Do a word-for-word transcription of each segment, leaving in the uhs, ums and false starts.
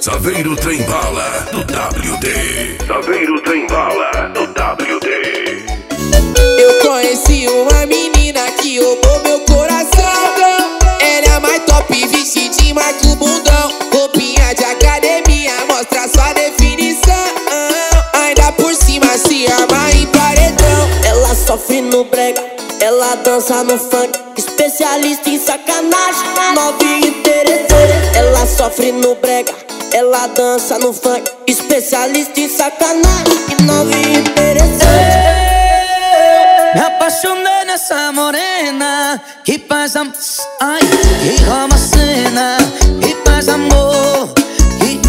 Saveiro Trembala do W D. Saveiro Trembala do W D. Eu conheci uma menina que roubou meu coração. Ela é a mais top, vestidinho, marca o bundão. Roupinha de academia, mostra sua definição. Ainda por cima se arma em paredão. Ela sofre no brega, ela dança no funk. Especialista em sacanagem, novinha interessante. Ela sofre no brega, ela dança no funk. Especialista em sacanagem, novinha interessante. Me apaixonei nessa morena que faz am... Ai, que rouba a cena, que faz amor, que...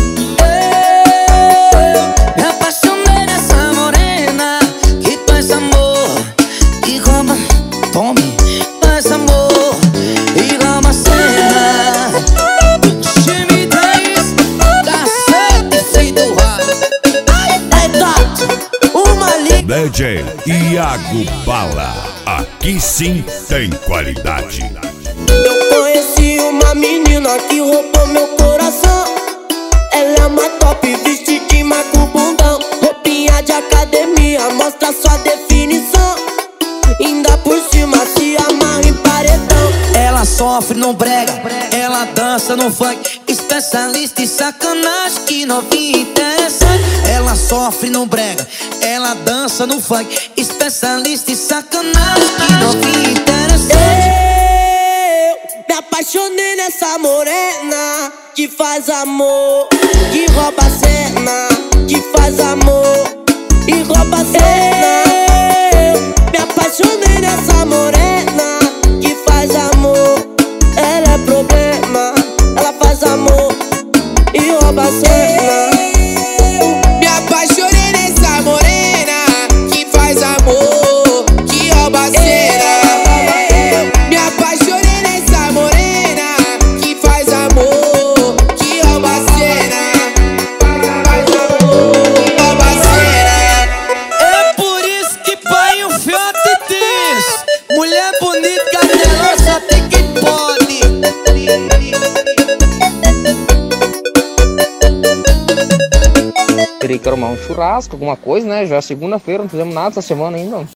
Me apaixonei nessa morena que faz amor, que rouba... Tome, faz amor, e rouba a cena. Time dez, cacete feito raio. É top, uma liga. D J Iago Bala, aqui sim tem qualidade. Eu conheci uma menina que roubou meu coração. Ela é mais top, vestidinho, marca o bundão. Roupinha de academia, mostra sua definição. Ainda por cima se amarra em paredão. Ela sofre no brega, ela dança no funk. Especialista em sacanagem, que novinha interessante. Ela sofre no brega, ela dança no funk. Especialista em sacanagem, que novinha interessante. Eu me apaixonei nessa morena que faz amor, que rouba a cena, que faz amor e rouba a cena. Eu me apaixonei nessa morena que faz amor. Ela é problema, ela faz amor e rouba a cena. Me apaixonei nessa morena que faz amor, que rouba a cena. Me apaixonei nessa morena que faz amor, que rouba a cena. Faz amor, que rouba a cena. É por isso que pai um fiote diz: mulher bonita, cadelosa, só tem quem pode. Teria que arrumar um churrasco, alguma coisa, né? Já é segunda-feira, não fizemos nada essa semana ainda.